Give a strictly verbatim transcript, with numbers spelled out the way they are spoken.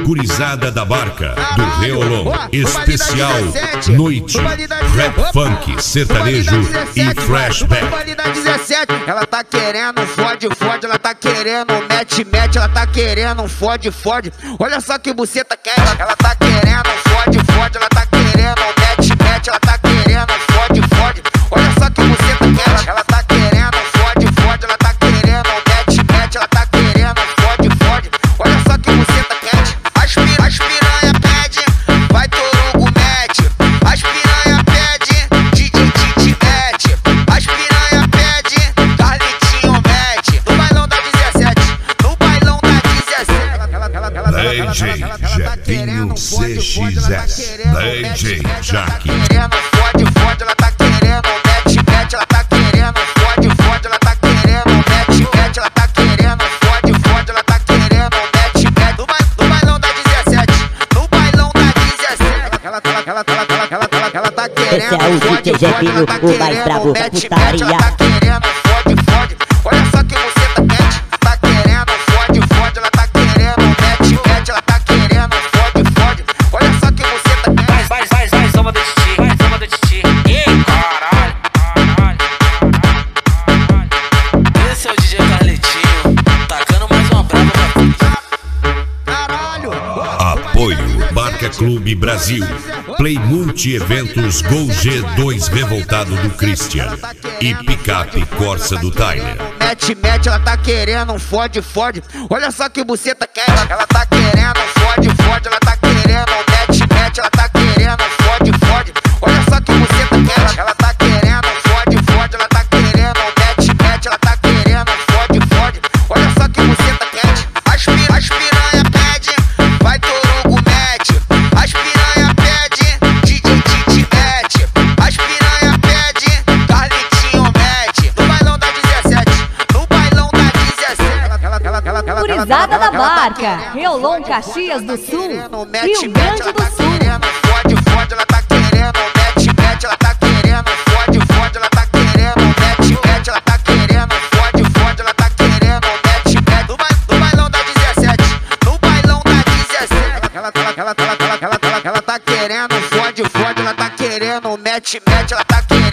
Gurizada da Barca, do Reolon, especial noite, rap funk, sertanejo e flashback. Ela tá querendo fode, fode, ela tá querendo mete, mete, ela tá querendo fode, fode. Olha só que buceta quer, ela tá querendo fode, fode, ela tá querendo mete, mete, ela tá querendo fode, fode. Olha só que buceta quer, ela tá querendo fode, fode, ela tá querendo mete, mete, ela tá querendo fode, fode. Olha só que buceta quer. As piranha, as piranha pede, vai Torugo mete. As piranha pede, D J Titi mete. As piranha pede, Carlitinho mete. No bailão da dezessete, no bailão da dezessete. D J Jefinho C X S, D J Jaque. Querendo fode, fode, ela tá querendo mete, mete, ela tá querendo fode, fode, ela tá querendo mete, mete, ela tá querendo fode, fode, ela tá querendo mete, mete. No bailão da dezessete, no bailão da dezessete. Ela, ela, ela, ela, ela, ela, ela, ela tá querendo. Esse é o D J Jefinho, o mais brabo da putaria. Ela tá querendo fode, fode. Olha só que você tá quente. Tá querendo fode, fode, ela tá querendo mete, mete, ela tá querendo fode, fode. Olha só que você tá quente. Vai, vai, vai, vai, soma do Titi, vai, soma do Titi. Ih, caralho, caralho, caralho. Esse é o D J Carlitinho, tacando mais uma brava pra Caralho. Apoio Barca Clube Brasil, Play Multi Eventos Gol G dois Revoltado do Christian e Picape Corsa do Tyler. Mete, mete, ela tá querendo fode, fode. Olha só que buceta quer. Ela tá querendo fode, fode, ela tá querendo mete, mete, ela tá querendo fode, fode. Olha só que buceta quer. Ela tá querendo fode, fode, ela tá querendo mete, mete, ela tá querendo fode, fode. Olha só que buceta quer. As piranha, as piranha pede, vai Torugo mete. As piranha pede, D J Titi mete. As piranha pede, Carlitinho mete. No bailão da dezessete, no bailão da dezessete. Gurizada da Barca, Reolon, Caxias do Sul, Rio Grande do Sul. Fode, fode, ela tá querendo mete, mete, ela tá querendo fode, fode, ela tá querendo mete, mete, ela tá querendo fode, fode, ela tá querendo mete, mete. No bailão da dezessete, no bailão da dezessete. Ela, ela, ela, ela, ela, ela, ela, ela tá querendo fode, fode, ela tá querendo mete, mete, ela tá querendo